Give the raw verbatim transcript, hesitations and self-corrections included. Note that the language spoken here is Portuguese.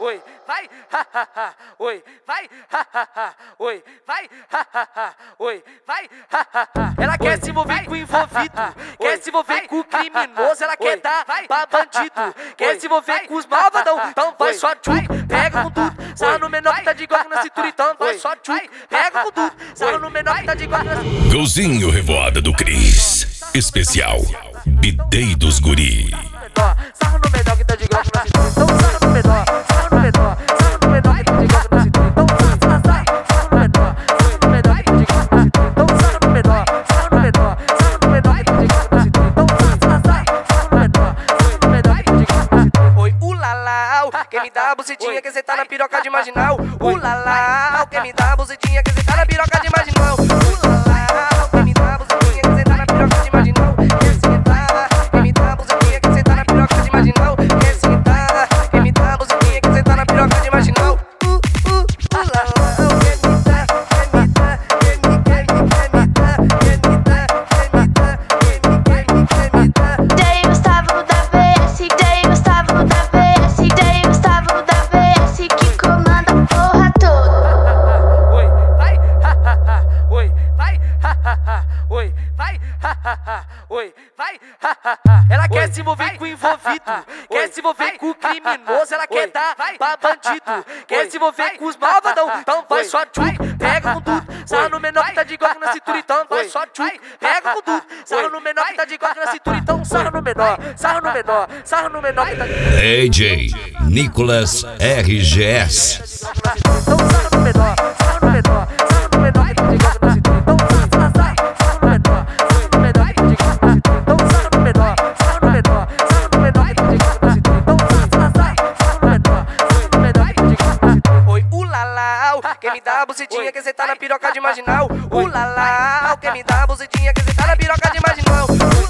oi, vai, ha, ha, ha, oi, vai, ha, ha, ha, oi, vai, ha, ha, ha, oi, vai, ha, ha, ha. Ela quer se envolver com o envolvido, quer se envolver com o criminoso, ela quer dar pra bandido, quer se envolver com os malvadão, então vai só tchuc, pega com tudo, sarra no menor que tá de igual na cintura, então vai só tchuc, pega com tudo, sarra no menor que tá de igual na cintura. Golzinho Revoada do Cris, especial Bidei dos Guri. Sarra no menor que tá de igual na cintura, então sarra no menor, sarra no menor, sarra no menor que tá de igual na cintura, então sarra, sarra, sarra no menor, sarra no menor que tá de igual na cintura, então sarra no menor, sarra no menor, sarra no menor que tá de igual na cintura, então sarra, sarra, sarra no menor, sarra no menor que tá de igual na cintura. Oi, ulalau, quem me dá a bucetinha que cê tá na piroca de marginal, ulalau, quem me dá a bucetinha que cê tá na piroca de marginal, ulalau, quem me dá a bucetinha que cê tá na piroca de marginal, quer sentar, quem me dá a bucetinha que cê tá na piroca de marginal, quer sentar, quem me dá a bucetinha que cê tá na piroca de marginal, uh, uh, ulalau, quem me dá, quem me dá, quem me, quem me, quem me dá, quem me dá, quem me dá, quem me, quem me, quem me dá. D Gustavo da V S, D Gustavo da V S, D Gustavo da V S que comanda a porra toda. Oi, vai, ha, ha, ha, oi, vai, ha, ha, ha, oi, vai, ha, ha, ha, oi, vai, ha, ha, ha. Ela quer se envolver com o envolvido, quer se envolver com o criminoso, ela quer dar pra bandido, quer se envolver com os malvadão, então vai só tchuc, pega com tudo, sarra no menor que tá de igual na cintura, então vai só tchuc, pega com tudo, sarra no menor que tá de igual na cintura, então sarra no menor, sarra no menor, sarra no menor que tá de igual. D J Nicolas R G S. Então sarra no menor, sarra no menor, sarra no menor que tá de igual na cintura, então sarra, sarra, sarra no menor, sarra no menor que tá de igual na cintura, então sarra no menor, sarra no menor, sarra no menor que tá de igual na cintura, então sarra, sarra, sarra no menor, sarra no menor que tá de igual na cintura. Oi, ulalau, quem me dá a bucetinha que cê tá na piroca de marginal, ulalau, quem me dá a bucetinha que cê tá na piroca de marginal.